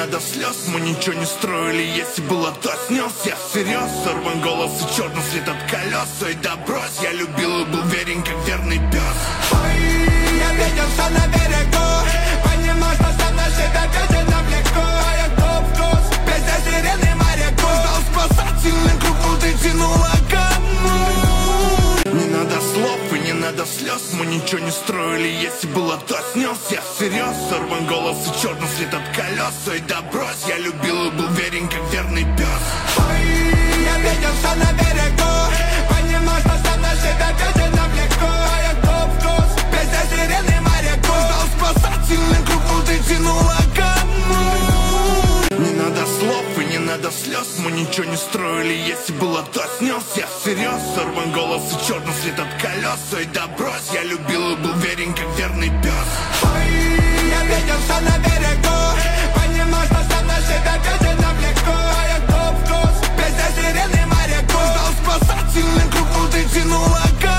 надо слез. Мы ничего не строили, если было, то снес. Я всерьез, сорван голос и черный след от колес. Ой, да брось, я любил и был верен, как верный пес. Ой, я видел все на берегу, понимал, что со мной себя жизнь навлеку. Я топ-вкус, песня сирены моряку. Ждал спасательный круг, внутри тянуло кому. Не надо слов и не надо слез. Мы ничего не строили, если было, то снес. Я всерьез, сорван голос и черный след от колес. Ой, да брось, я любил и был верен, как верный пес. Ой, я видел все на берегу, понимал, что со мной себя жизнь навлеку. Я топ-вкус, песня сирены моряку. Ждал спасательный круг, внутри тянуло кому. Не надо слов и не надо слез. Мы ничего не строили, если было, то снес. Я всерьез, сорван голос и черный след от колес. Ой, да брось, я любил и был верен, как верный пес. Ой, я видел все на берегу, понимал, что со мной себя жизнь навлеку. Я топ-вкус, песня сирены моряку. Ждал спасательный круг, внутри тянуло